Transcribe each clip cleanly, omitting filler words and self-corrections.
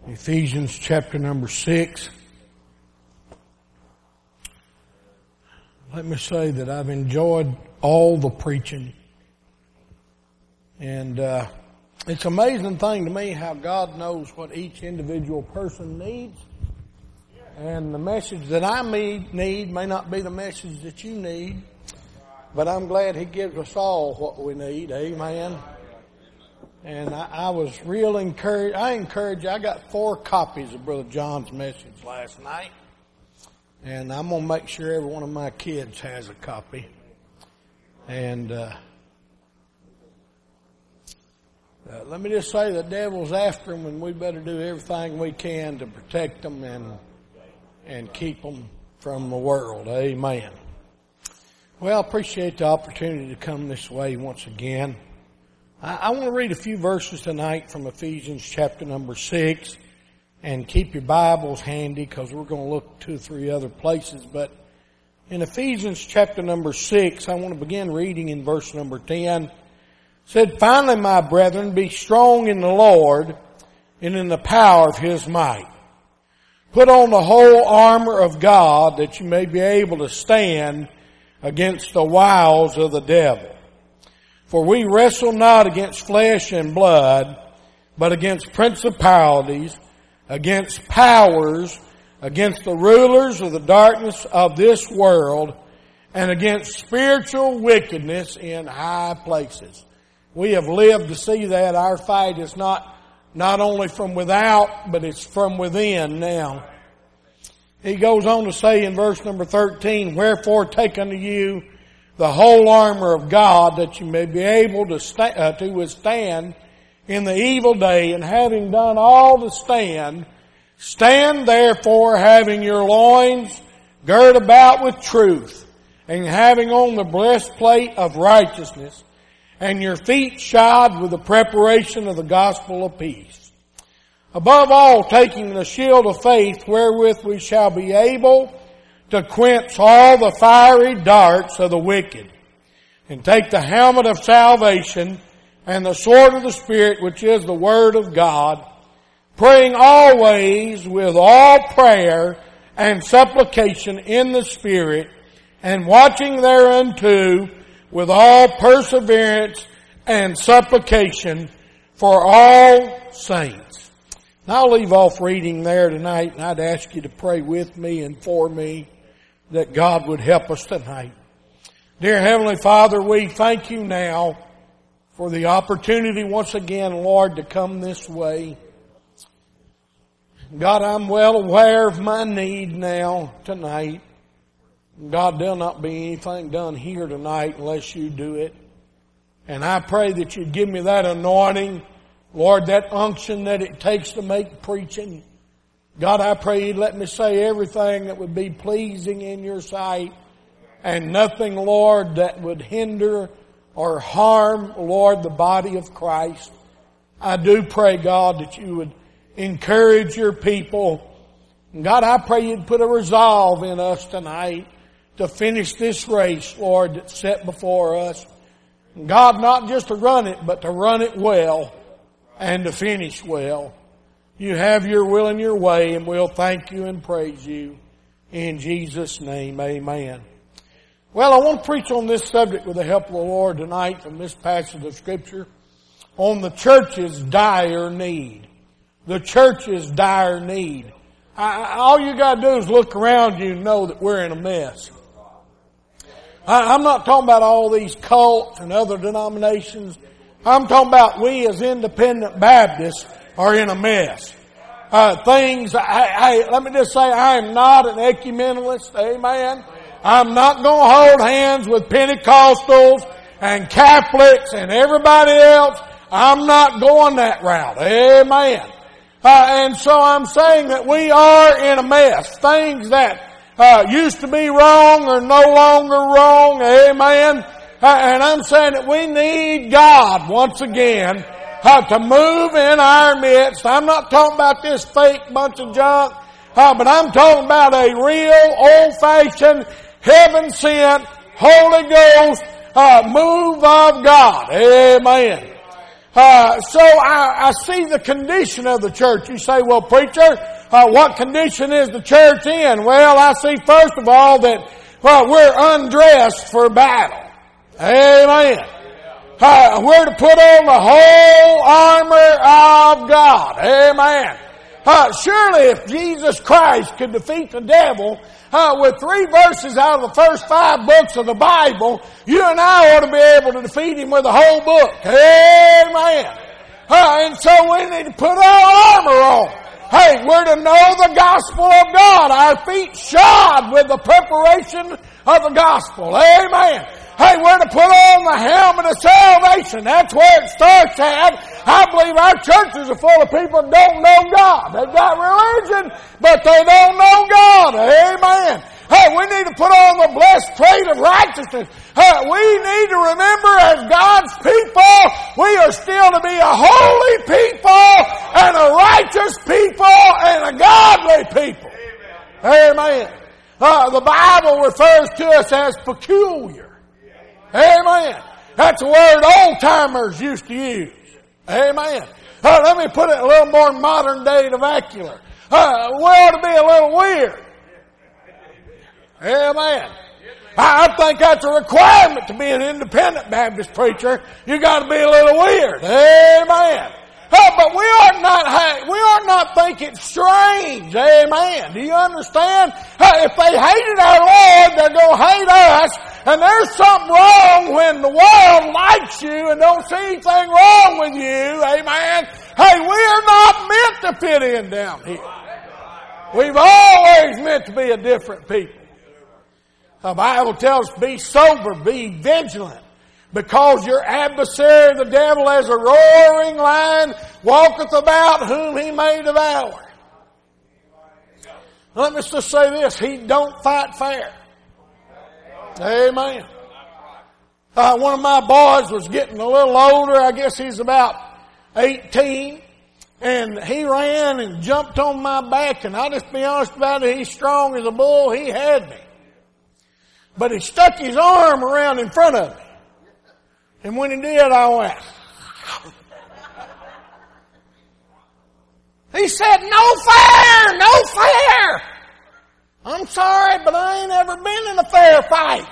Ephesians chapter number 6. Let me say that I've enjoyed all the preaching. And it's an amazing thing to me how God knows what each individual person needs. And the message that I need may not be the message that you need. But I'm glad He gives us all what we need. Amen. And I was real encouraged. I got 4 copies of Brother John's message last night. And I'm going to make sure every one of my kids has a copy. And let me just say the devil's after them, and we better do everything we can to protect them and keep them from the world. Amen. Well, I appreciate the opportunity to come this way once again. I want to read a few verses tonight from Ephesians chapter number 6, and keep your Bibles handy because we're going to look 2 or 3 other places. But in Ephesians chapter number 6, I want to begin reading in verse number 10. It said, "Finally, my brethren, be strong in the Lord and in the power of His might. Put on the whole armor of God that you may be able to stand against the wiles of the devil. For we wrestle not against flesh and blood, but against principalities, against powers, against the rulers of the darkness of this world, and against spiritual wickedness in high places." We have lived to see that our fight is not only from without, but it's from within now. He goes on to say in verse number 13, "Wherefore take unto you the whole armor of God, that you may be able to withstand in the evil day, and having done all to stand, stand therefore having your loins girt about with truth, and having on the breastplate of righteousness, and your feet shod with the preparation of the gospel of peace. Above all, taking the shield of faith, wherewith we shall be able to quench all the fiery darts of the wicked, and take the helmet of salvation and the sword of the Spirit, which is the word of God, praying always with all prayer and supplication in the Spirit, and watching thereunto with all perseverance and supplication for all saints." Now I'll leave off reading there tonight, and I'd ask you to pray with me and for me that God would help us tonight. Dear Heavenly Father, we thank you now for the opportunity once again, Lord, to come this way. God, I'm well aware of my need now tonight. God, there'll not be anything done here tonight unless you do it. And I pray that you'd give me that anointing, Lord, that unction that it takes to make preaching. God, I pray you'd let me say everything that would be pleasing in your sight, and nothing, Lord, that would hinder or harm, Lord, the body of Christ. I do pray, God, that you would encourage your people. And God, I pray you'd put a resolve in us tonight to finish this race, Lord, that's set before us. And God, not just to run it, but to run it well and to finish well. You have your will and your way, and we'll thank you and praise you. In Jesus' name, amen. Well, I want to preach on this subject with the help of the Lord tonight from this passage of Scripture on the church's dire need. The church's dire need. All you got to do is look around you and know that we're in a mess. I'm not talking about all these cults and other denominations. I'm talking about we as independent Baptists are in a mess. Let me just say, I am not an ecumenalist. Amen. I'm not going to hold hands with Pentecostals and Catholics and everybody else. I'm not going that route. Amen. And so I'm saying that we are in a mess. Things that used to be wrong are no longer wrong. Amen. And I'm saying that we need God once again to move in our midst. I'm not talking about this fake bunch of junk, but I'm talking about a real old-fashioned, heaven-sent, Holy Ghost move of God. Amen. So I see the condition of the church. You say, well, preacher, what condition is the church in? Well, I see first of all that we're undressed for battle. Amen. We're to put on the whole armor of God. Amen. Surely if Jesus Christ could defeat the devil with 3 verses out of the first 5 books of the Bible, you and I ought to be able to defeat him with the whole book. Amen. And so we need to put our armor on. Hey, we're to know the gospel of God. Our feet shod with the preparation of the gospel. Amen. Hey, we're to put on the helmet of salvation. That's where it starts at. I believe our churches are full of people that don't know God. They've got religion, but they don't know God. Amen. Hey, we need to put on the blessed plate of righteousness. Hey, we need to remember as God's people, we are still to be a holy people and a righteous people and a godly people. Amen. The Bible refers to us as peculiar. Amen. That's a word old-timers used to use. Amen. Let me put it a little more modern day vernacular. We ought to be a little weird. Amen. I think that's a requirement to be an independent Baptist preacher. You got to be a little weird. Amen. But we ought not think it's strange. Amen. Do you understand? If they hated our Lord, they're going to hate us. And there's something wrong when the world likes you and don't see anything wrong with you. Amen. Hey, we are not meant to fit in down here. We've always meant to be a different people. The Bible tells us, be sober, be vigilant. Because your adversary, the devil, as a roaring lion, walketh about whom he may devour. Let me just say this. He don't fight fair. Amen. One of my boys was getting a little older. I guess he's about 18. And he ran and jumped on my back. And I'll just be honest about it. He's strong as a bull. He had me. But he stuck his arm around in front of me. And when he did, I went. He said, no fair, no fair. I'm sorry, but I ain't ever been in a fair fight.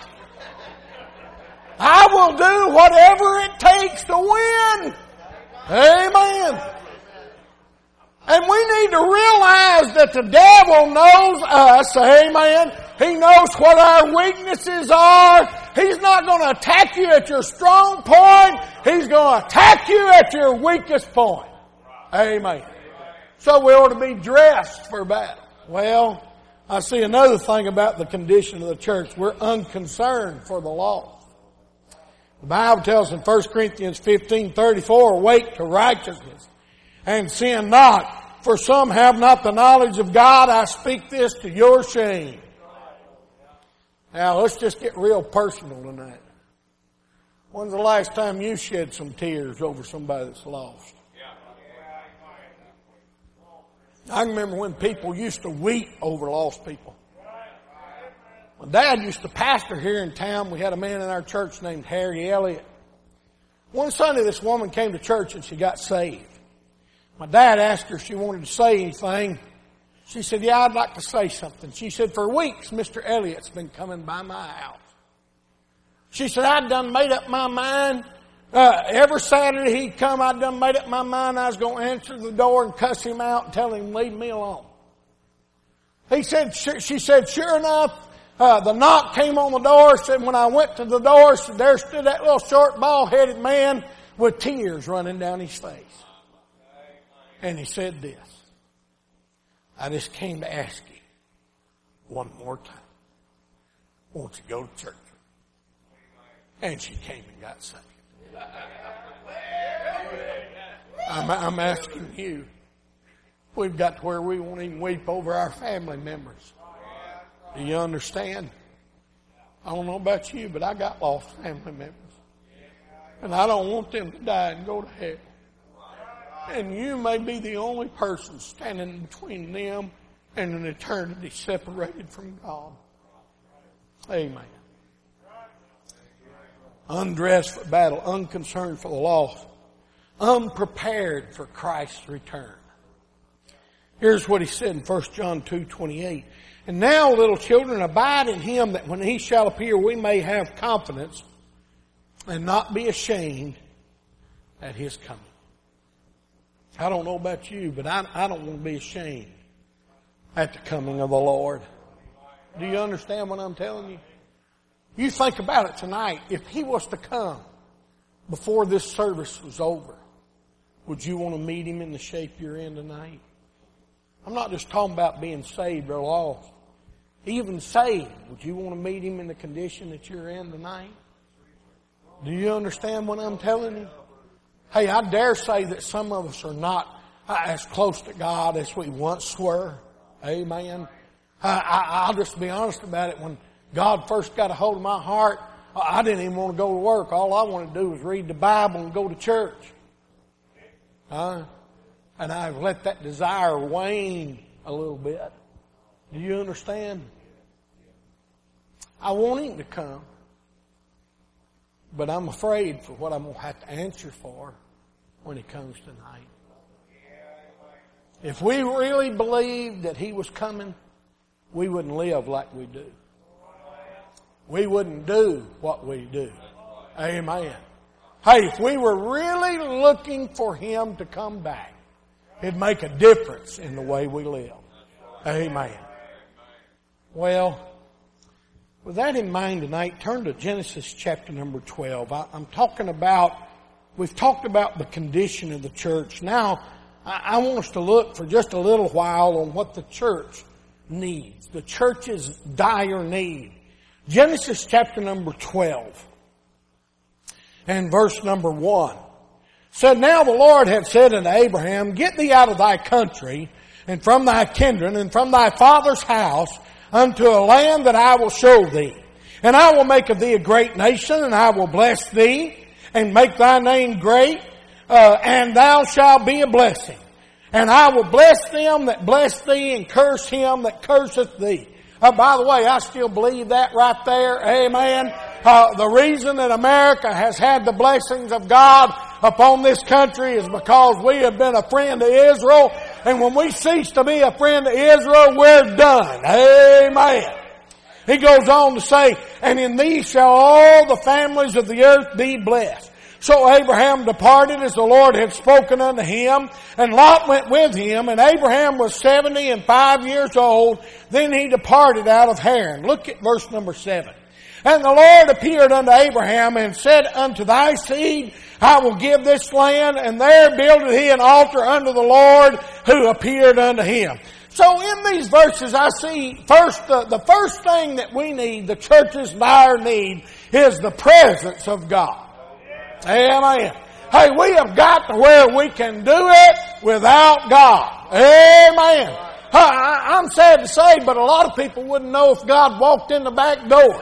I will do whatever it takes to win. Amen. And we need to realize that the devil knows us. Amen. He knows what our weaknesses are. He's not going to attack you at your strong point. He's going to attack you at your weakest point. Amen. So we ought to be dressed for battle. Well, I see another thing about the condition of the church. We're unconcerned for the lost. The Bible tells in 1 Corinthians 15:34, awake to righteousness and sin not. For some have not the knowledge of God. I speak this to your shame. Now, let's just get real personal tonight. When's the last time you shed some tears over somebody that's lost? I remember when people used to weep over lost people. My dad used to pastor here in town. We had a man in our church named Harry Elliott. One Sunday, this woman came to church and she got saved. My dad asked her if she wanted to say anything. She said, yeah, I'd like to say something. She said, for weeks, Mr. Elliott's been coming by my house. She said, I'd done made up my mind. Every Saturday he'd come, I'd done made up my mind I was going to answer the door and cuss him out and tell him to leave me alone. She said, sure enough, the knock came on the door. Said, when I went to the door, there stood that little short, bald-headed man with tears running down his face. And he said this, I just came to ask you one more time, won't you go to church? And she came and got saved. I'm asking you, we've got to where we won't even weep over our family members. Do you understand? I don't know about you, but I got lost family members. And I don't want them to die and go to hell. And you may be the only person standing between them and an eternity separated from God. Amen. Undressed for battle, unconcerned for the lost. unprepared for Christ's return. Here's what he said in 1 John 2:28. And now, little children, abide in him, that when he shall appear, we may have confidence and not be ashamed at his coming. I don't know about you, but I don't want to be ashamed at the coming of the Lord. Do you understand what I'm telling you? You think about it tonight. If he was to come before this service was over, would you want to meet him in the shape you're in tonight? I'm not just talking about being saved or lost. Even saved, would you want to meet him in the condition that you're in tonight? Do you understand what I'm telling you? Hey, I dare say that some of us are not as close to God as we once were. Amen. I'll just be honest about it. When God first got a hold of my heart, I didn't even want to go to work. All I wanted to do was read the Bible and go to church. And I've let that desire wane a little bit. Do you understand? I want him to come. But I'm afraid for what I'm going to have to answer for when he comes tonight. If we really believed that he was coming, we wouldn't live like we do. We wouldn't do what we do. Amen. Hey, if we were really looking for him to come back, it'd make a difference in the way we live. Amen. Well, with that in mind tonight, turn to Genesis chapter number 12. We've talked about the condition of the church. Now, I want us to look for just a little while on what the church needs. The church's dire need. Genesis chapter number 12 and verse number 1 said, Now the Lord had said unto Abraham, Get thee out of thy country and from thy kindred and from thy father's house unto a land that I will show thee. And I will make of thee a great nation, and I will bless thee and make thy name great, and thou shalt be a blessing. And I will bless them that bless thee, and curse him that curseth thee. By the way, I still believe that right there. Amen. The reason that America has had the blessings of God upon this country is because we have been a friend to Israel. And when we cease to be a friend to Israel, we're done. Amen. He goes on to say, And in thee shall all the families of the earth be blessed. So Abraham departed as the Lord had spoken unto him, and Lot went with him, and Abraham was 75 years old. Then he departed out of Haran. Look at verse number 7. And the Lord appeared unto Abraham and said, Unto thy seed I will give this land, and there builded he an altar unto the Lord who appeared unto him. So in these verses I see first, the first thing that we need, the church's dire need, is the presence of God. Amen. Hey, we have got to where we can do it without God. Amen. I'm sad to say, but a lot of people wouldn't know if God walked in the back door.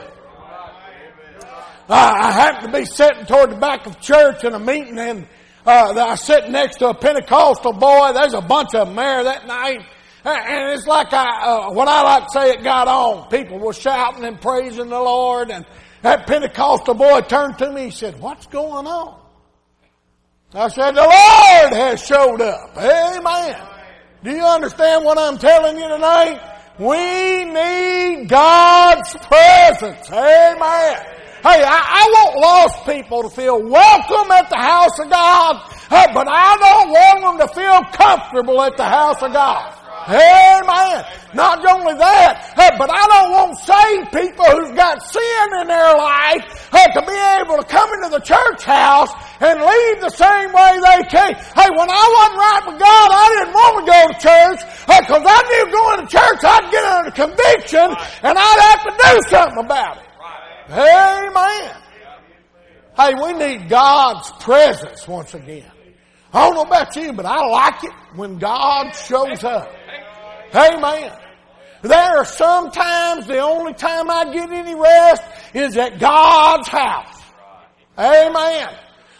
I happened to be sitting toward the back of church in a meeting, and I was sitting next to a Pentecostal boy. There's a bunch of them there that night. And it's like what I like to say, it got on. People were shouting and praising the Lord, and that Pentecostal boy turned to me. He said, What's going on? I said, The Lord has showed up. Amen. Do you understand what I'm telling you tonight? We need God's presence. Amen. Hey, I want lost people to feel welcome at the house of God, but I don't want them to feel comfortable at the house of God. Amen. Not only that, but I don't want saved people who've got sin in their life to be able to come into the church house and leave the same way they came. Hey, when I wasn't right with God, I didn't want to go to church because I knew going to church I'd get under conviction and I'd have to do something about it. Amen. Hey, we need God's presence once again. I don't know about you, but I like it when God shows up. Amen. There are some times the only time I get any rest is at God's house. Amen.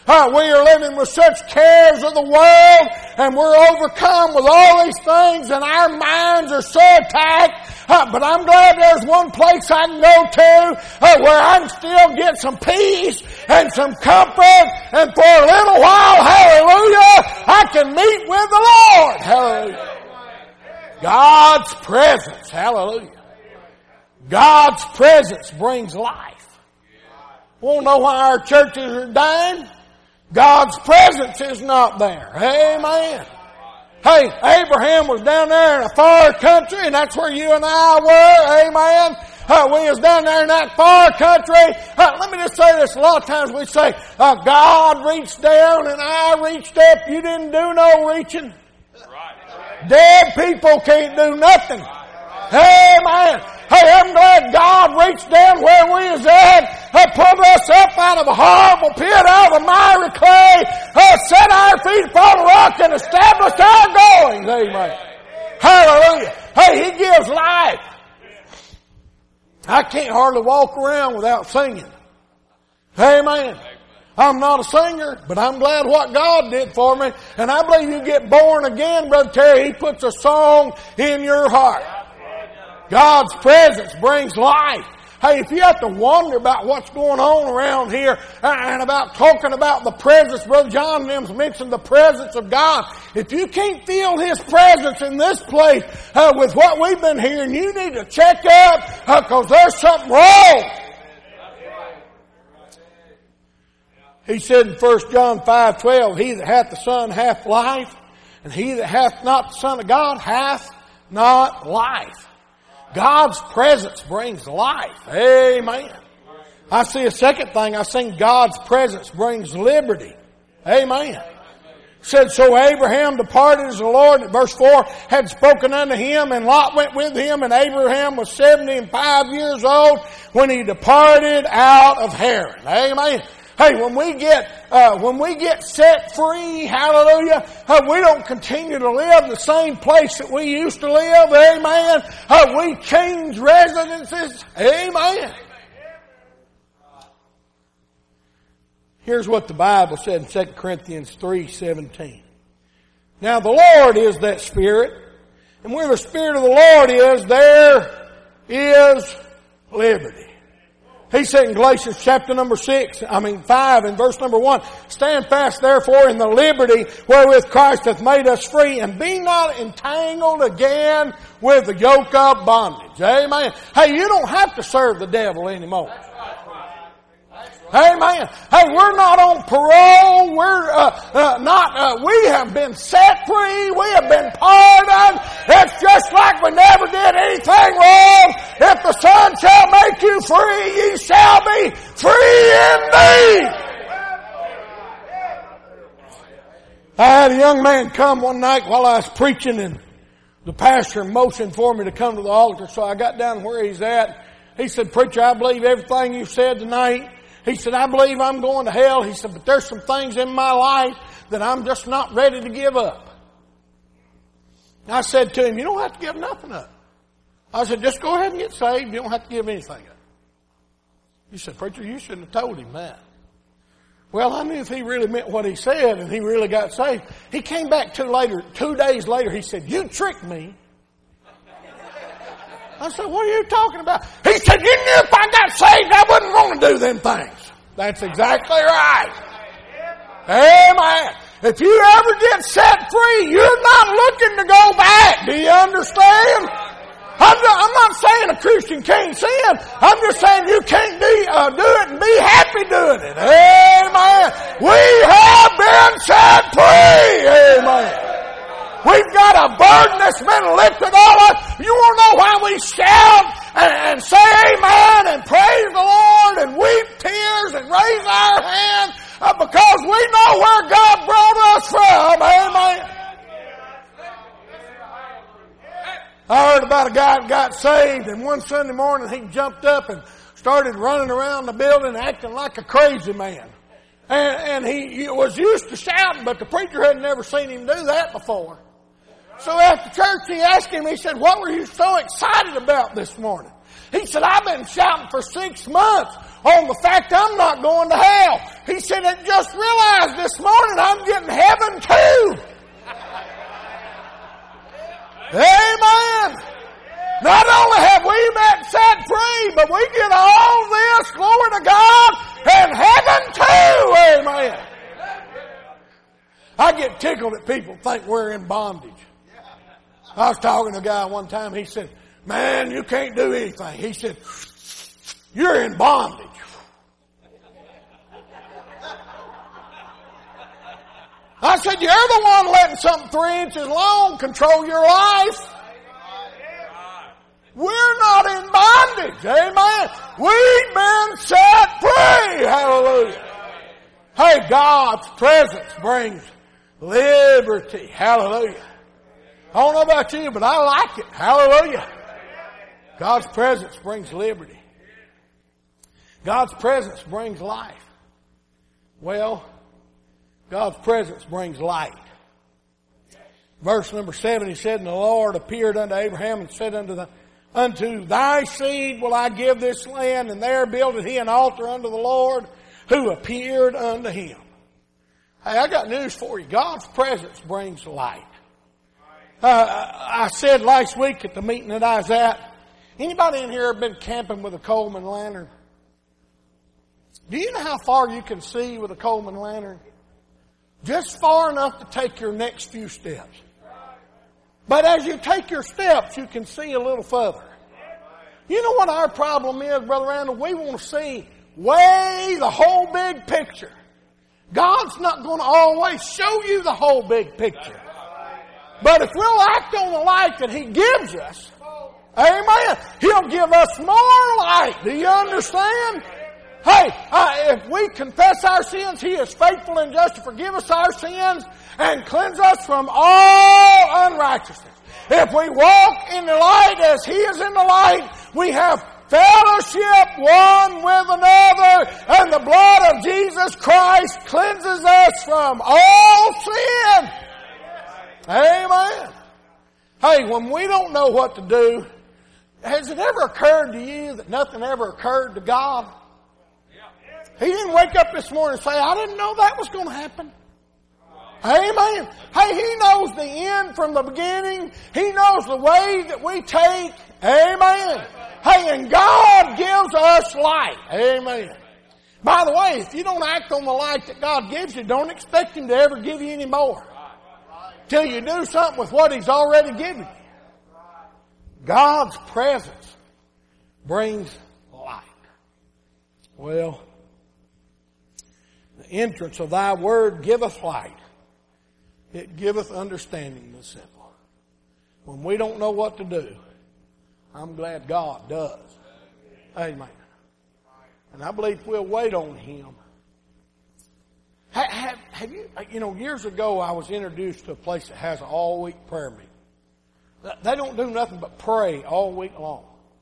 We are living with such cares of the world, and we're overcome with all these things, and our minds are so attacked. But I'm glad there's one place I can go to where I can still get some peace and some comfort, and for a little while, hallelujah, I can meet with the Lord. Hallelujah. God's presence, hallelujah. God's presence brings life. Won't know why our churches are dying? God's presence is not there. Amen. Hey, Abraham was down there in a far country, and that's where you and I were. Amen. We was down there in that far country. Let me just say this. A lot of times we say, God reached down and I reached up. You didn't do no reaching. Dead people can't do nothing. Amen. Hey, I'm glad God reached down where we was at, pulled us up out of a horrible pit, out of the miry clay, set our feet upon a rock and established our goings. Amen. Hallelujah. Hey, He gives life. I can't hardly walk around without singing. Amen. I'm not a singer, but I'm glad what God did for me. And I believe you get born again, Brother Terry. He puts a song in your heart. God's presence brings life. Hey, if you have to wonder about what's going on around here and about talking about the presence, Brother John Mims mentioned the presence of God. If you can't feel His presence in this place with what we've been hearing, you need to check out because there's something wrong. He said in 1 John 5:12, He that hath the Son hath life, and he that hath not the Son of God hath not life. God's presence brings life. Amen. I see a second thing. I think God's presence brings liberty. Amen. Said, so Abraham departed as the Lord, verse 4, had spoken unto him, and Lot went with him, and Abraham was 75 years old when he departed out of Haran. Amen. Hey, when we get set free, hallelujah, we don't continue to live in the same place that we used to live. Amen. We change residences. Amen. Here's what the Bible said in 2 Corinthians 3:17. Now the Lord is that Spirit, and where the Spirit of the Lord is, there is liberty. He said in Galatians chapter number 5 and verse number 1, stand fast therefore in the liberty wherewith Christ hath made us free, and be not entangled again with the yoke of bondage. Amen. Hey, you don't have to serve the devil anymore. Amen. Hey, we're not on parole. We have been set free. We have been pardoned. It's just like we never did anything wrong. If the Son shall make you free, ye shall be free indeed. I had a young man come one night while I was preaching, and the pastor motioned for me to come to the altar, so I got down where he's at. He said, preacher, I believe everything you said tonight. He said, I believe I'm going to hell. He said, but there's some things in my life that I'm just not ready to give up. I said to him, you don't have to give nothing up. I said, just go ahead and get saved. You don't have to give anything up. He said, preacher, you shouldn't have told him that. Well, I knew if he really meant what he said and he really got saved. He came back 2 days later, he said, you tricked me. I said, what are you talking about? He said, you knew if I got saved, I wouldn't want to do them things. That's exactly right. Amen. If you ever get set free, you're not looking to go back. Do you understand? I'm not saying a Christian can't sin. I'm just saying you can't do it and be happy doing it. Amen. We have been set free. Amen. We've got a burden that's been lifted on us. You want to know why we shout and say amen and praise the Lord and weep tears and raise our hands? Because we know where God brought us from. Amen. I heard about a guy that got saved, and one Sunday morning he jumped up and started running around the building acting like a crazy man. And he was used to shouting, but the preacher had never seen him do that before. So after church he asked him, he said, what were you so excited about this morning? He said, I've been shouting for 6 months on the fact I'm not going to hell. He said, I just realized this morning I'm getting heaven too. Amen. Not only have we been set free, but we get all this, glory to God, and heaven too. Amen. I get tickled that people think we're in bondage. I was talking to a guy one time, he said, man, you can't do anything. He said, you're in bondage. I said, you're the one letting something 3 inches long control your life. We're not in bondage. Amen. We've been set free. Hallelujah. Hey, God's presence brings liberty. Hallelujah. I don't know about you, but I like it. Hallelujah. God's presence brings liberty. God's presence brings life. Well, God's presence brings light. Verse number 7, he said, and the Lord appeared unto Abraham and said unto thy seed will I give this land, and there builded he an altar unto the Lord who appeared unto him. Hey, I got news for you. God's presence brings light. I said last week at the meeting that I was at, anybody in here been camping with a Coleman lantern? Do you know how far you can see with a Coleman lantern? Just far enough to take your next few steps. But as you take your steps, you can see a little further. You know what our problem is, Brother Randall? We want to see way the whole big picture. God's not going to always show you the whole big picture. But if we'll act on the light that He gives us, amen, He'll give us more light. Do you understand? Hey, if we confess our sins, He is faithful and just to forgive us our sins and cleanse us from all unrighteousness. If we walk in the light as He is in the light, we have fellowship one with another, and the blood of Jesus Christ cleanses us from all sin. Amen. Hey, when we don't know what to do, has it ever occurred to you that nothing ever occurred to God? He didn't wake up this morning and say, I didn't know that was going to happen. Amen. Hey, He knows the end from the beginning. He knows the way that we take. Amen. Hey, and God gives us light. Amen. By the way, if you don't act on the light that God gives you, don't expect Him to ever give you any more. Till you do something with what He's already given you. God's presence brings light. Well, the entrance of thy word giveth light. It giveth understanding to the simple. When we don't know what to do, I'm glad God does. Amen. And I believe we'll wait on Him. Have you, years ago I was introduced to a place that has an all-week prayer meeting. They don't do nothing but pray all week long.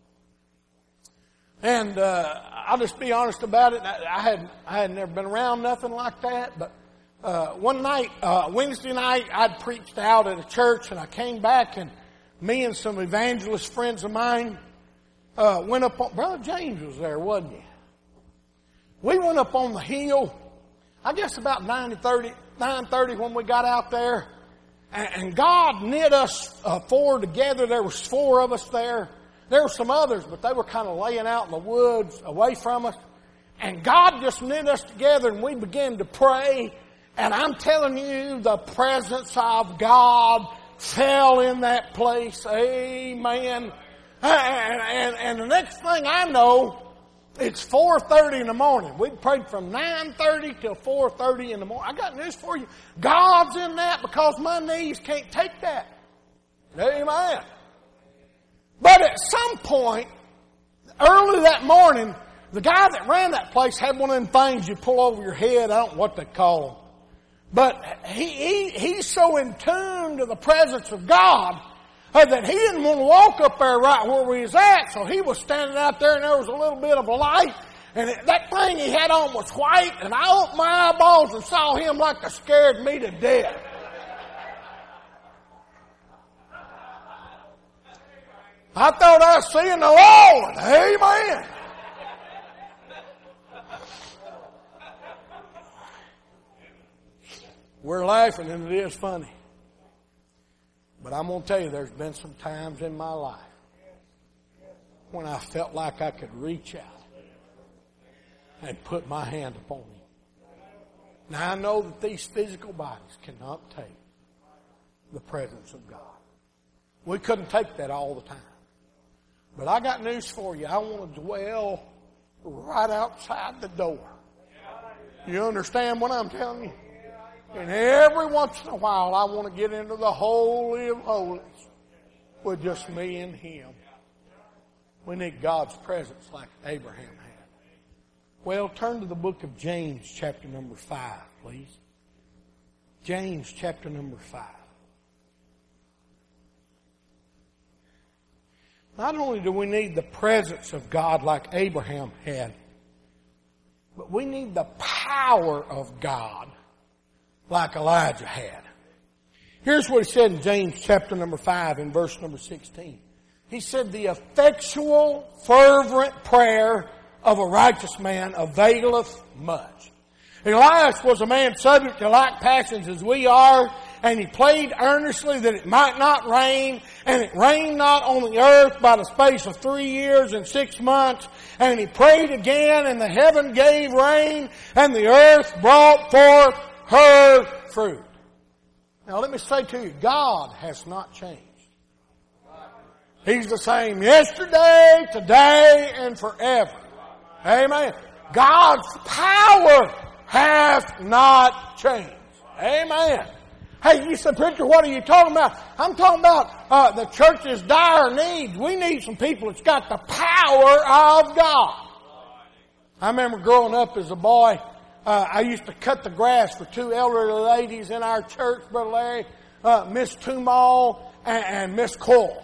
And I'll just be honest about it. I had never been around nothing like that. But one night, Wednesday night, I'd preached out at a church, and I came back, and me and some evangelist friends of mine went up on, Brother James was there, wasn't he? We went up on the hill, I guess about 9:30 when we got out there. And God knit us four together. There was 4 of us there. There were some others, but they were kind of laying out in the woods away from us. And God just knit us together, and we began to pray. And I'm telling you, the presence of God fell in that place. Amen. And the next thing I know, it's 4:30 in the morning. We prayed from 9:30 till 4:30 in the morning. I got news for you. God's in that because my knees can't take that. Amen. But at some point, early that morning, the guy that ran that place had one of them things you pull over your head. I don't know what they call them. But he's so in tune to the presence of God that he didn't want to walk up there right where we was at. So he was standing out there, and there was a little bit of a light. And that thing he had on was white. And I opened my eyeballs and saw him like it scared me to death. I thought I was seeing the Lord. Amen. We're laughing and it is funny. But I'm going to tell you, there's been some times in my life when I felt like I could reach out and put my hand upon Him. Now I know that these physical bodies cannot take the presence of God. We couldn't take that all the time. But I got news for you. I want to dwell right outside the door. You understand what I'm telling you? And every once in a while I want to get into the Holy of Holies with just me and Him. We need God's presence like Abraham had. Well, turn to the book of James chapter number 5, please. James chapter number 5. Not only do we need the presence of God like Abraham had, but we need the power of God like Elijah had. Here's what he said in James chapter number 5 in verse number 16. He said, the effectual, fervent prayer of a righteous man availeth much. Elias was a man subject to like passions as we are, and he prayed earnestly that it might not rain, and it rained not on the earth by the space of 3 years and 6 months. And he prayed again, and the heaven gave rain, and the earth brought forth her fruit. Now let me say to you, God has not changed. He's the same yesterday, today, and forever. Amen. God's power hath not changed. Amen. Hey, you said, preacher, what are you talking about? I'm talking about the church's dire needs. We need some people that's got the power of God. I remember growing up as a boy, I used to cut the grass for 2 elderly ladies in our church, Brother Larry, Miss Tumal and Miss Cole.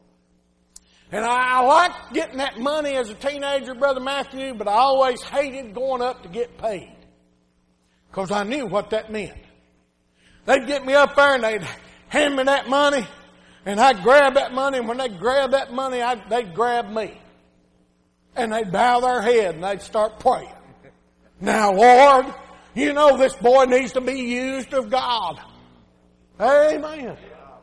And I liked getting that money as a teenager, Brother Matthew, but I always hated going up to get paid. Because I knew what that meant. They'd get me up there and they'd hand me that money, and I'd grab that money, and when they'd grab that money, they'd grab me. And they'd bow their head and they'd start praying. Now, Lord, you know this boy needs to be used of God. Amen.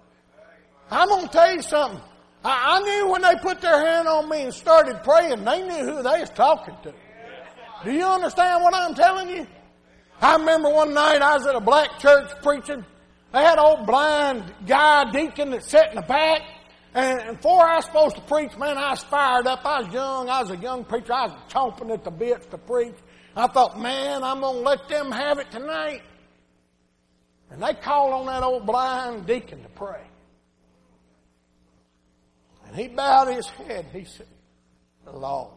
I'm going to tell you something. I knew when they put their hand on me and started praying, they knew who they was talking to. Do you understand what I'm telling you? I remember one night I was at a black church preaching. They had an old blind guy, deacon, that sat in the back. And before I was supposed to preach, man, I was fired up. I was young. I was a young preacher. I was chomping at the bits to preach. I thought, man, I'm going to let them have it tonight. And they called on that old blind deacon to pray. And he bowed his head. He said, Lord.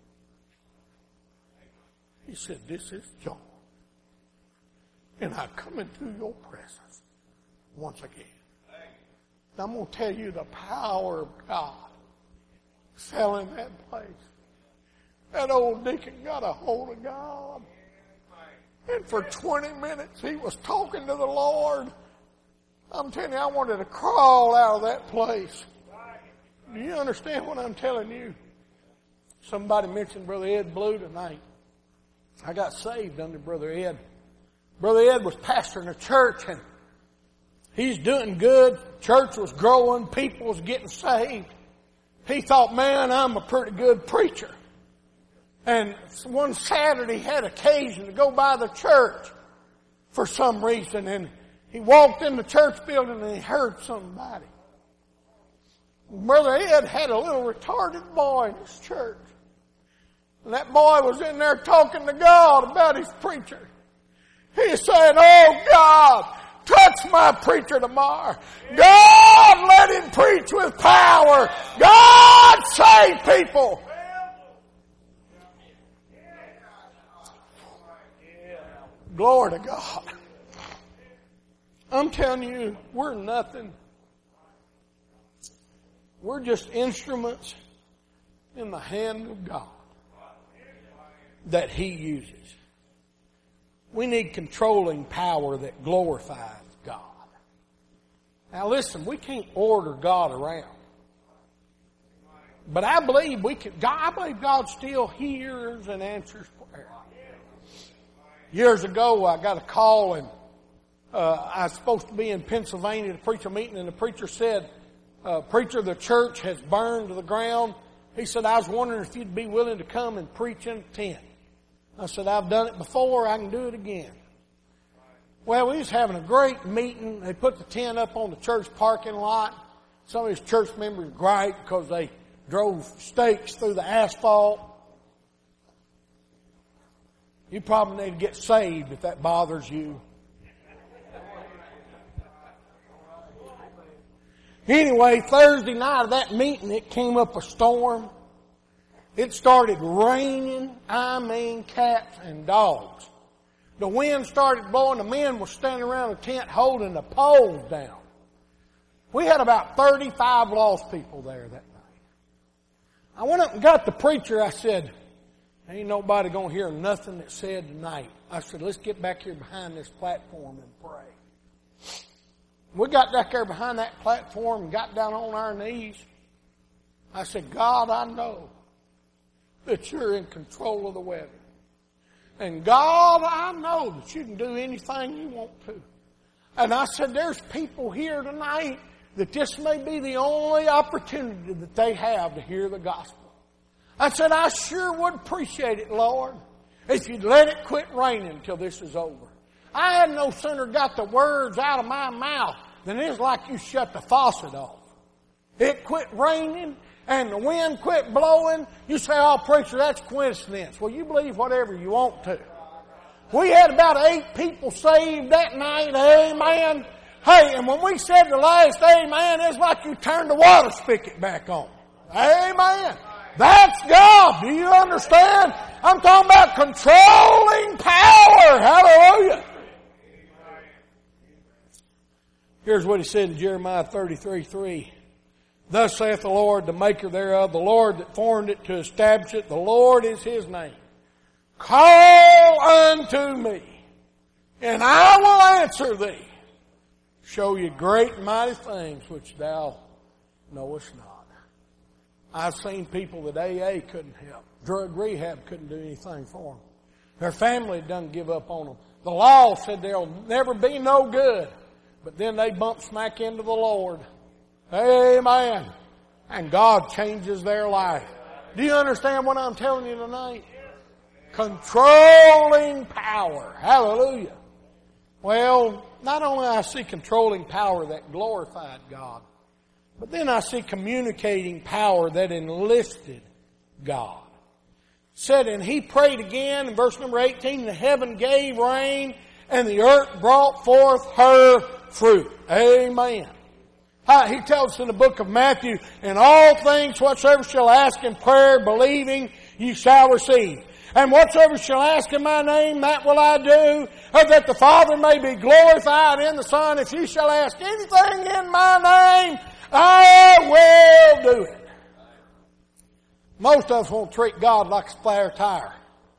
He said, this is John. And I come into your presence once again. And I'm going to tell you the power of God fell in that place. That old deacon got a hold of God. And for 20 minutes he was talking to the Lord. I'm telling you, I wanted to crawl out of that place. Do you understand what I'm telling you? Somebody mentioned Brother Ed Blue tonight. I got saved under Brother Ed. Brother Ed was pastoring a church, and he's doing good. Church was growing. People was getting saved. He thought, man, I'm a pretty good preacher. And one Saturday he had occasion to go by the church for some reason. And he walked in the church building and he heard somebody. Brother Ed had a little retarded boy in his church. And that boy was in there talking to God about his preacher. He said, oh God, touch my preacher tomorrow. God, let him preach with power. God, save people. Glory to God. I'm telling you, we're nothing. We're just instruments in the hand of God that He uses. We need controlling power that glorifies God. Now listen, we can't order God around. But I believe I believe God still hears and answers prayer. Years ago, I got a call, and I was supposed to be in Pennsylvania to preach a meeting, and the preacher said, "Preacher, the church has burned to the ground." He said, "I was wondering if you'd be willing to come and preach in a tent." I said, "I've done it before. I can do it again." Well, we was having a great meeting. They put the tent up on the church parking lot. Some of his church members griped because they drove stakes through the asphalt. You probably need to get saved if that bothers you. Anyway, Thursday night of that meeting, it came up a storm. It started raining, cats and dogs. The wind started blowing. The men were standing around the tent holding the poles down. We had about 35 lost people there that night. I went up and got the preacher. I said, "Ain't nobody going to hear nothing that's said tonight." I said, "Let's get back here behind this platform and pray." We got back there behind that platform and got down on our knees. I said, "God, I know that you're in control of the weather. And God, I know that you can do anything you want to." And I said, "There's people here tonight that this may be the only opportunity that they have to hear the gospel. I said, I sure would appreciate it, Lord, if you'd let it quit raining until this is over." I had no sooner got the words out of my mouth than it's like you shut the faucet off. It quit raining and the wind quit blowing. You say, "Oh, preacher, that's coincidence." Well, you believe whatever you want to. We had about 8 people saved that night. Amen. Hey, and when we said the last amen, it's like you turned the water spigot back on. Amen. That's God. Do you understand? I'm talking about controlling power. Hallelujah. Here's what he said in Jeremiah 33:3. "Thus saith the Lord, the maker thereof, the Lord that formed it to establish it. The Lord is his name. Call unto me, and I will answer thee. Show you great and mighty things which thou knowest not." I've seen people that AA couldn't help. Drug rehab couldn't do anything for them. Their family done give up on them. The law said they'll never be no good. But then they bump smack into the Lord. Amen. And God changes their life. Do you understand what I'm telling you tonight? Controlling power. Hallelujah. Well, not only I see controlling power that glorified God, but then I see communicating power that enlisted God. It said, and he prayed again in verse number 18, "The heaven gave rain, and the earth brought forth her fruit." Amen. He tells us in the book of Matthew, "In all things whatsoever shall ask in prayer, believing, ye shall receive. And whatsoever shall ask in my name, that will I do, that the Father may be glorified in the Son. If ye shall ask anything in my name, I will do it." Most of us won't treat God like a spare tire.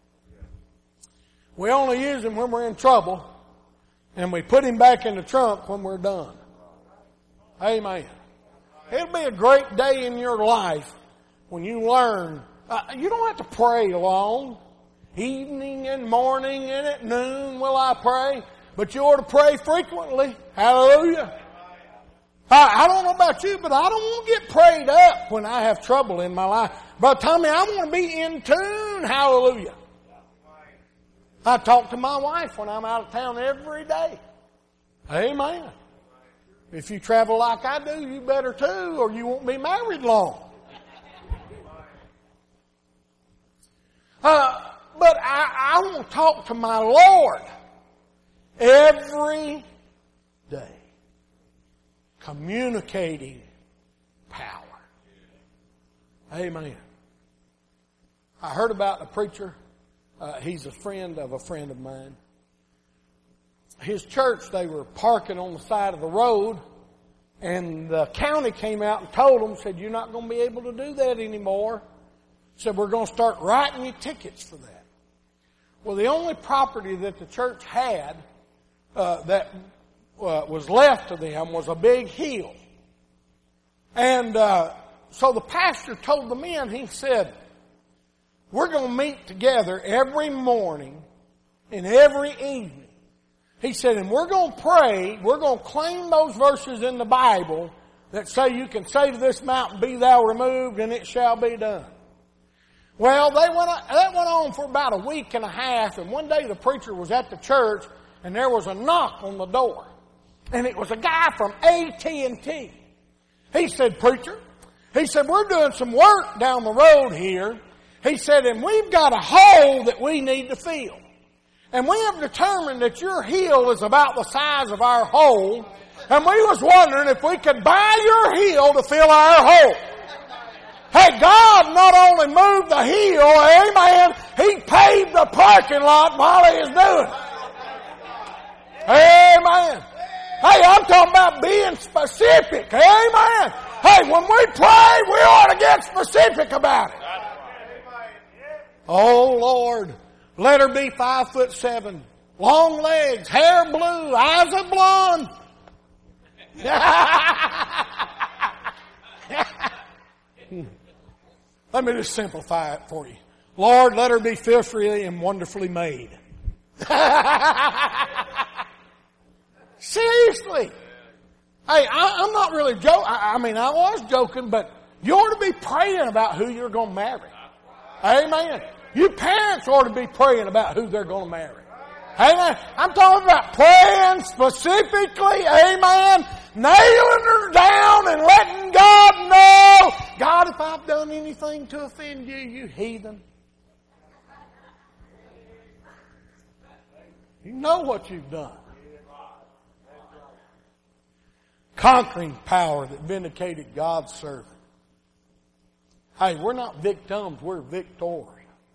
We only use him when we're in trouble, and we put him back in the trunk when we're done. Amen. It'll be a great day in your life when you learn. You don't have to pray long. Evening and morning and at noon will I pray. But you ought to pray frequently. Hallelujah. I don't know about you, but I don't want to get prayed up when I have trouble in my life. Brother Tommy, I want to be in tune. Hallelujah. I talk to my wife when I'm out of town every day. Amen. If you travel like I do, you better too, or you won't be married long. But I want to talk to my Lord every day. Communicating power. Amen. I heard about a preacher. He's a friend of mine. His church, they were parking on the side of the road, and the county came out and told them, said, "You're not going to be able to do that anymore." Said, "We're going to start writing you tickets for that." Well, the only property that the church had that was left to them was a big hill. And So the pastor told the men, he said, we're going to meet together every morning and every evening. He said, and we're going to pray, we're going to claim those verses in the Bible that say you can say to this mountain, be thou removed, and it shall be done. Well, that went on for about a week and a half, and one day the preacher was at the church, and there was a knock on the door. And it was a guy from AT&T. He said, preacher, he said, we're doing some work down the road here. He said, and we've got a hole that we need to fill. And we have determined that your heel is about the size of our hole. And we was wondering if we could buy your heel to fill our hole. Hey, God not only moved the heel, amen, He paved the parking lot while He was doing it. Amen. Hey, I'm talking about being specific. Amen. Hey, when we pray, we ought to get specific about it. Oh, Lord. Let her be 5'7", long legs, hair blue, eyes are blonde. Let me just simplify it for you. Lord, let her be fearfully and wonderfully made. Seriously. Hey, I'm not really joking. I mean, I was joking, but you ought to be praying about who you're going to marry. Amen. You parents ought to be praying about who they're going to marry. Amen. I'm talking about praying specifically, amen, nailing her down and letting God know, God, if I've done anything to offend you, you heathen. You know what you've done. Conquering power that vindicated God's servant. Hey, we're not victims, we're victors.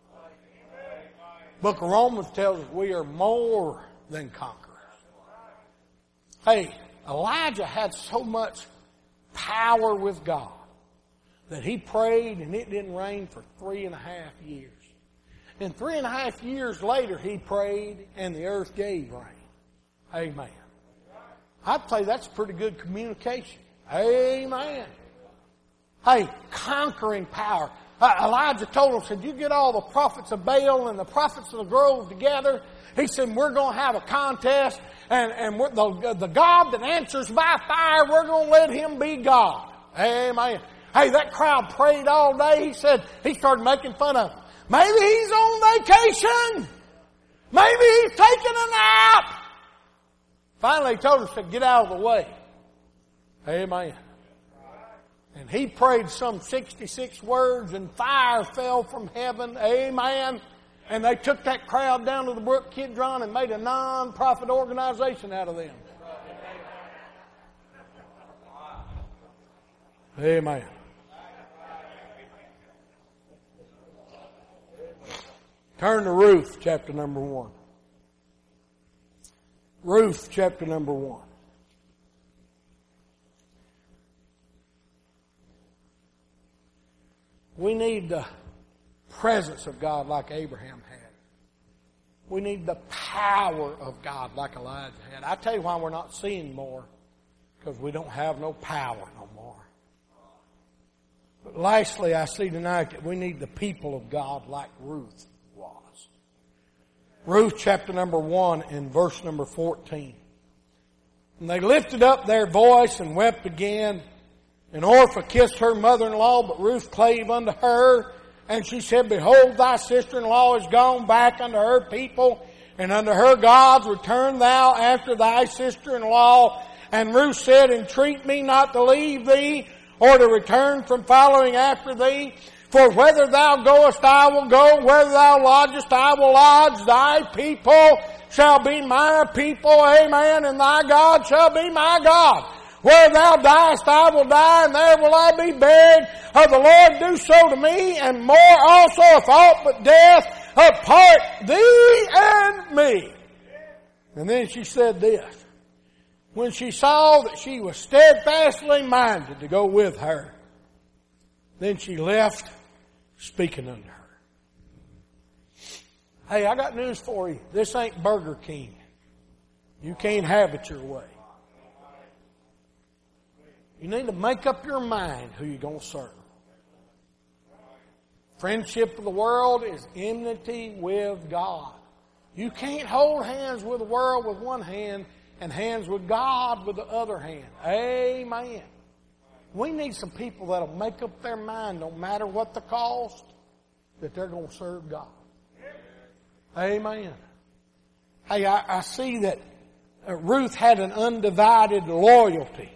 Book of Romans tells us we are more than conquerors. Hey, Elijah had so much power with God that he prayed and it didn't rain for 3.5 years. And 3.5 years later he prayed and the earth gave rain. Amen. I'd say that's pretty good communication. Amen. Hey, conquering power. Elijah told him, said, you get all the prophets of Baal and the prophets of the grove together. He said, we're going to have a contest, and the God that answers by fire, we're going to let him be God. Amen. Hey, that crowd prayed all day. He said, he started making fun of him. Maybe he's on vacation. Maybe he's taking a nap. Finally, he told him, said, get out of the way. Amen. And he prayed some 66 words and fire fell from heaven. Amen. And they took that crowd down to the brook Kidron and made a non-profit organization out of them. Amen. Turn to Ruth, chapter number 1. Ruth, chapter number 1. We need the presence of God like Abraham had. We need the power of God like Elijah had. I tell you why we're not seeing more. Because we don't have no power no more. But lastly, I see tonight that we need the people of God like Ruth was. Ruth chapter number 1 and verse number 14. And they lifted up their voice and wept again. And Orpah kissed her mother-in-law, but Ruth clave unto her. And she said, behold, thy sister-in-law is gone back unto her people, and unto her gods. Return thou after thy sister-in-law. And Ruth said, entreat me not to leave thee, or to return from following after thee. For whether thou goest, I will go. Whether thou lodgest, I will lodge. Thy people shall be my people, amen, and thy God shall be my God. Where thou diest, I will die, and there will I be buried. Of the Lord do so to me, and more also, if aught but death apart thee and me. And then she said this. When she saw that she was steadfastly minded to go with her, then she left, speaking unto her. Hey, I got news for you. This ain't Burger King. You can't have it your way. You need to make up your mind who you're going to serve. Friendship with the world is enmity with God. You can't hold hands with the world with one hand and hands with God with the other hand. Amen. We need some people that'll make up their mind, no matter what the cost, that they're going to serve God. Amen. Hey, I see that Ruth had an undivided loyalty.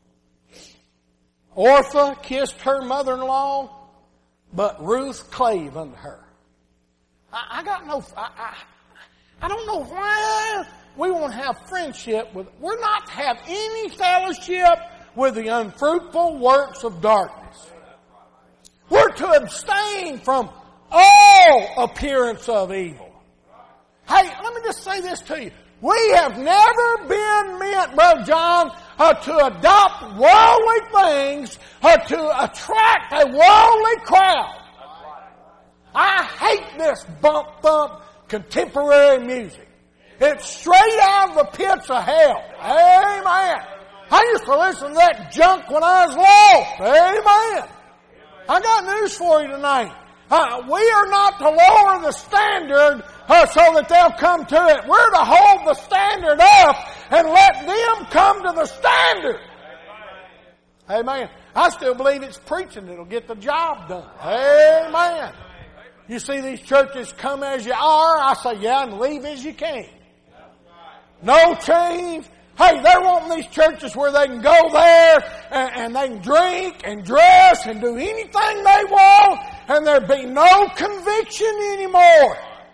Orpah kissed her mother-in-law, but Ruth clave unto her. I don't know why we won't have friendship with, we're not to have any fellowship with the unfruitful works of darkness. We're to abstain from all appearance of evil. Hey, let me just say this to you. We have never been meant, Brother John, to adopt worldly things or to attract a worldly crowd. I hate this bump contemporary music. It's straight out of the pits of hell. Amen. I used to listen to that junk when I was lost. Amen. I got news for you tonight. We are not to lower the standard so that they'll come to it. We're to hold the standard up and let them come to the standard. Amen. I still believe it's preaching that'll get the job done. Amen. You see these churches, come as you are. I say, yeah, and leave as you came. No change. Hey, they're wanting these churches where they can go there and they can drink and dress and do anything they want and there be no conviction anymore.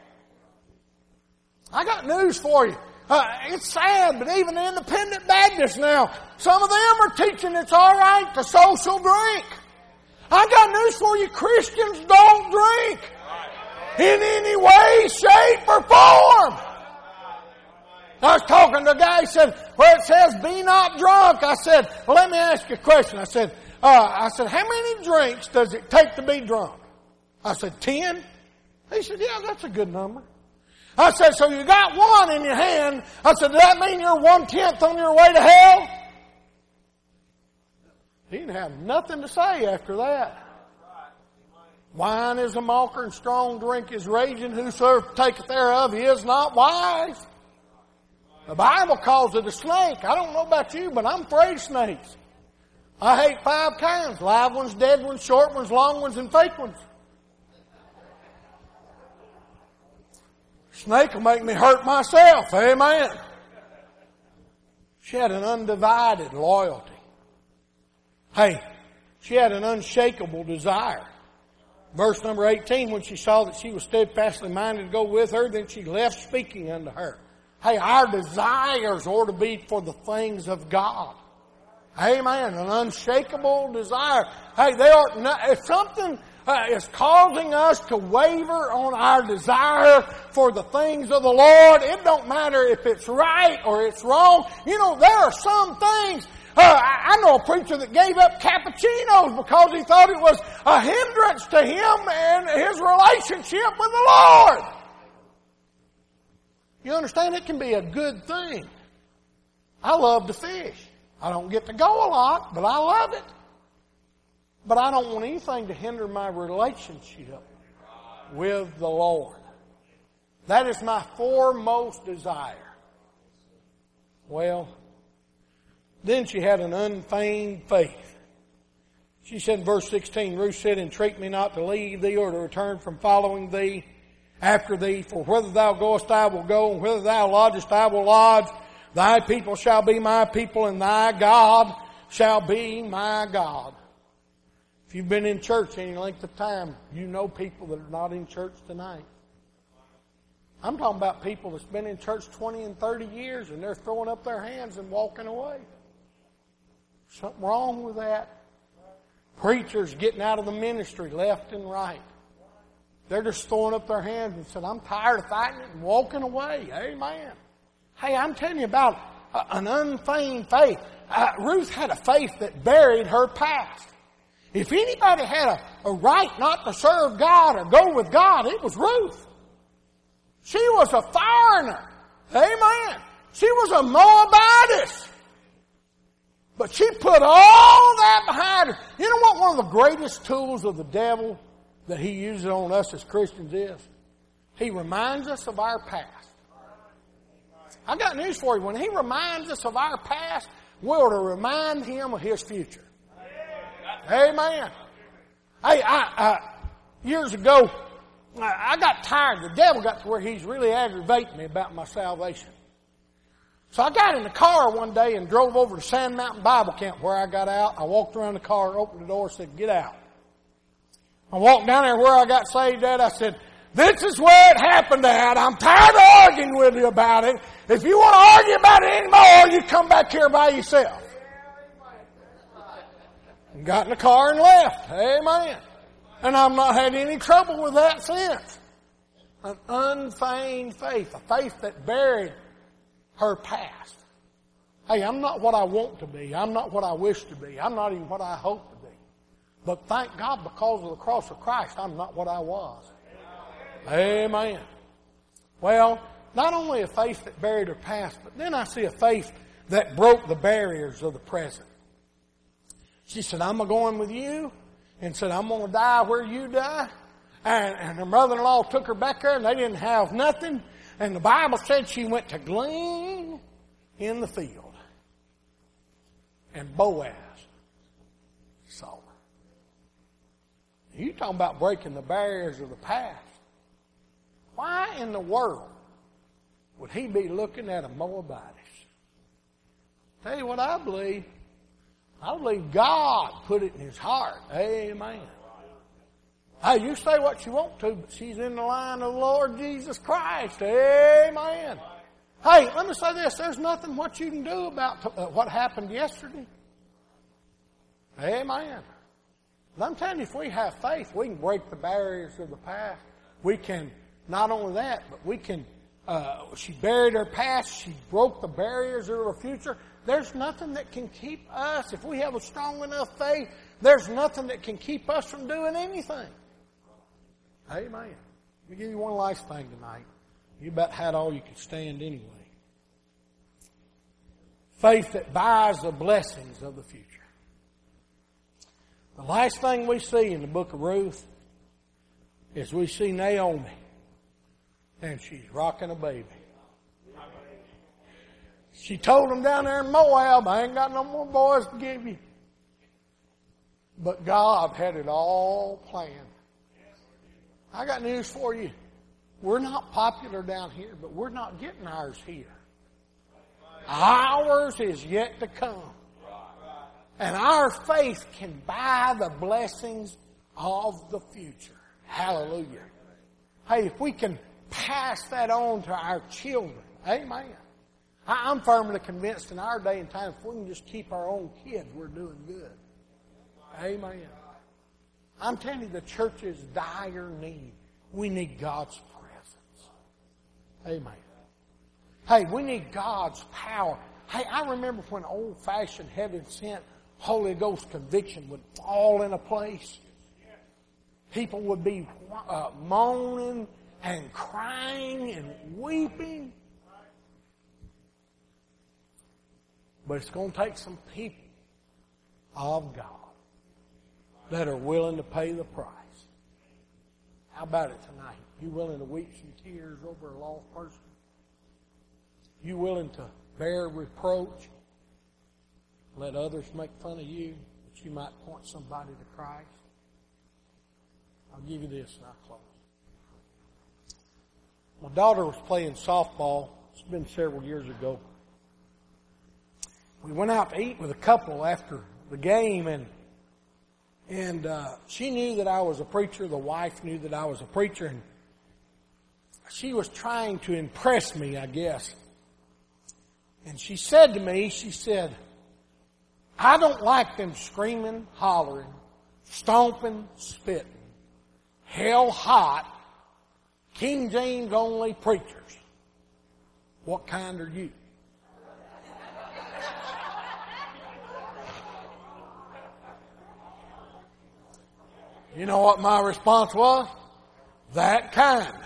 I got news for you. It's sad, but even the independent Baptists now, some of them are teaching it's all right to social drink. I got news for you. Christians don't drink in any way, shape, or form. I was talking to a guy, he said, well, it says, be not drunk. I said, well, let me ask you a question. I said, how many drinks does it take to be drunk? I said, 10. He said, yeah, that's a good number. I said, so you got one in your hand. I said, does that mean you're 1/10 on your way to hell? He didn't have nothing to say after that. Wine is a mocker and strong drink is raging. Whosoever taketh thereof is not wise. The Bible calls it a snake. I don't know about you, but I'm afraid of snakes. I hate 5 kinds. Live ones, dead ones, short ones, long ones, and fake ones. Snake will make me hurt myself. Amen. She had an undivided loyalty. Hey, she had an unshakable desire. Verse number 18, when she saw that she was steadfastly minded to go with her, then she left speaking unto her. Hey, our desires ought to be for the things of God. Amen. An unshakable desire. Hey, they are not, if something is causing us to waver on our desire for the things of the Lord, it don't matter if it's right or it's wrong. You know, there are some things. I know a preacher that gave up cappuccinos because he thought it was a hindrance to him and his relationship with the Lord. You understand? It can be a good thing. I love to fish. I don't get to go a lot, but I love it. But I don't want anything to hinder my relationship with the Lord. That is my foremost desire. Well, then she had an unfeigned faith. She said in verse 16, Ruth said, entreat me not to leave thee or to return from following thee after thee. For whither thou goest I will go, and whither thou lodgest I will lodge. Thy people shall be my people, and thy God shall be my God. If you've been in church any length of time, you know people that are not in church tonight. I'm talking about people that's been in church 20 and 30 years, and they're throwing up their hands and walking away. Something wrong with that. Preachers getting out of the ministry left and right. They're just throwing up their hands and said, I'm tired of fighting it, and walking away. Amen. Hey, I'm telling you about an unfeigned faith. Ruth had a faith that buried her past. If anybody had a right not to serve God or go with God, it was Ruth. She was a foreigner. Amen. She was a Moabitess. But she put all that behind her. You know what one of the greatest tools of the devil that He uses on us as Christians is He reminds us of our past. I got news for you. When He reminds us of our past, we ought to remind Him of His future. Amen. Hey, years ago, I got tired. The devil got to where he's really aggravating me about my salvation. So I got in the car one day and drove over to Sand Mountain Bible Camp where I got out. I walked around the car, opened the door, said, "Get out." I walked down there where I got saved at. I said, "This is where it happened, Dad. I'm tired of arguing with you about it. If you want to argue about it anymore, you come back here by yourself." And got in the car and left. Amen. And I've not had any trouble with that since. An unfeigned faith. A faith that buried her past. Hey, I'm not what I want to be. I'm not what I wish to be. I'm not even what I hope to be. But thank God, because of the cross of Christ, I'm not what I was. Amen. Well, not only a faith that buried her past, but then I see a faith that broke the barriers of the present. She said, "I'm going with you," and said, "I'm going to die where you die." And her mother-in-law took her back there, and they didn't have nothing. And the Bible said she went to glean in the field. And Boaz saw her. You talking about breaking the barriers of the past. Why in the world would he be looking at a Moabitess? Tell you what I believe. I believe God put it in his heart. Amen. Hey, you say what you want to, but she's in the line of the Lord Jesus Christ. Amen. Hey, let me say this. There's nothing what you can do about what happened yesterday. Amen. But I'm telling you, if we have faith, we can break the barriers of the past. We can, not only that, but we can, she buried her past. She broke the barriers of her future. There's nothing that can keep us, if we have a strong enough faith, there's nothing that can keep us from doing anything. Amen. Let me give you one last thing tonight. You about had all you could stand anyway. Faith that buys the blessings of the future. The last thing we see in the book of Ruth is we see Naomi, and she's rocking a baby. She told them down there in Moab, "I ain't got no more boys to give you." But God had it all planned. I got news for you. We're not popular down here, but we're not getting ours here. Ours is yet to come. And our faith can buy the blessings of the future. Hallelujah. Hey, if we can pass that on to our children, amen. I'm firmly convinced in our day and time, if we can just keep our own kids, we're doing good. Amen. I'm telling you, the church is dire need. We need God's presence. Amen. Hey, we need God's power. Hey, I remember when old-fashioned, heaven-sent Holy Ghost conviction would fall in a place. People would be moaning and crying and weeping. But it's going to take some people of God that are willing to pay the price. How about it tonight? You willing to weep some tears over a lost person? You willing to bear reproach? Let others make fun of you, that you might point somebody to Christ? I'll give you this and I'll close. My daughter was playing softball. It's been several years ago. We went out to eat with a couple after the game, and she knew that I was a preacher. The wife knew that I was a preacher, and she was trying to impress me, I guess. And she said to me, she said, "I don't like them screaming, hollering, stomping, spitting, hell hot, King James only preachers. What kind are you?" You know what my response was? That kind.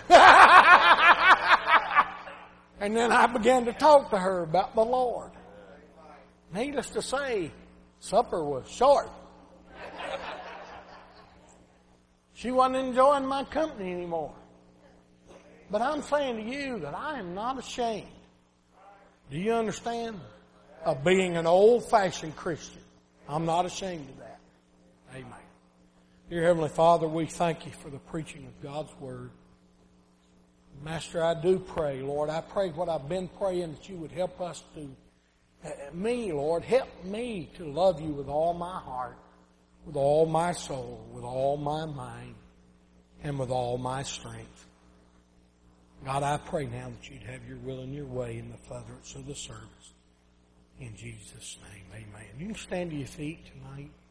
And then I began to talk to her about the Lord. Needless to say, supper was short. She wasn't enjoying my company anymore. But I'm saying to you that I am not ashamed. Do you understand? Of being an old-fashioned Christian. I'm not ashamed of that. Amen. Dear Heavenly Father, we thank you for the preaching of God's Word. Master, I do pray, Lord. I pray what I've been praying that you would help us to, me, Lord, help me to love you with all my heart, with all my soul, with all my mind, and with all my strength. God, I pray now that you'd have your will and your way in the furtherance of the service. In Jesus' name, amen. You can stand to your feet tonight.